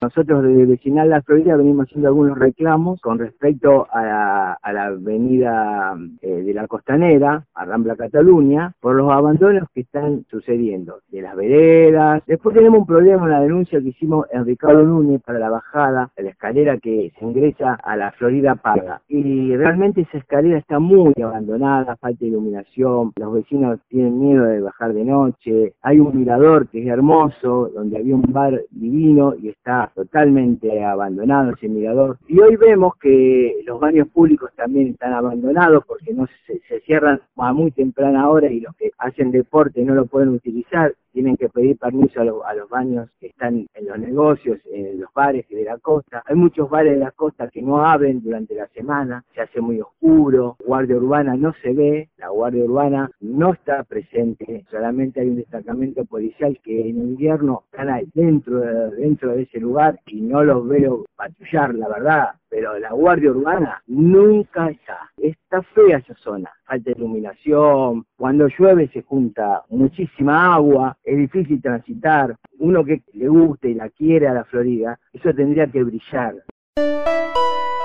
Nosotros desde Vecinal La Florida venimos haciendo algunos reclamos con respecto a la avenida de la Costanera, a Rambla Cataluña, por los abandonos que están sucediendo de las veredas. Después tenemos un problema, una denuncia que hicimos en Ricardo Núñez para la bajada de la escalera que se ingresa a la Florida Parga. Y realmente esa escalera está muy abandonada, falta de iluminación, los vecinos tienen miedo de bajar de noche. Hay un mirador que es hermoso, donde había un bar divino y está totalmente abandonado ese mirador. Y hoy vemos que los baños públicos también están abandonados porque no se cierran a muy temprana hora y los que hacen deporte no lo pueden utilizar. Tienen que pedir permiso a los baños que están en los negocios, en los bares de la costa. Hay muchos bares de la costa que no abren durante la semana, se hace muy oscuro, guardia urbana no se ve, la guardia urbana no está presente, solamente hay un destacamento policial que en invierno están ahí dentro de ese lugar y no los veo patrullar, la verdad. Pero la guardia urbana nunca está. Está fea esa zona, falta de iluminación, cuando llueve se junta muchísima agua, es difícil transitar. Uno que le guste y la quiere a la Florida, eso tendría que brillar.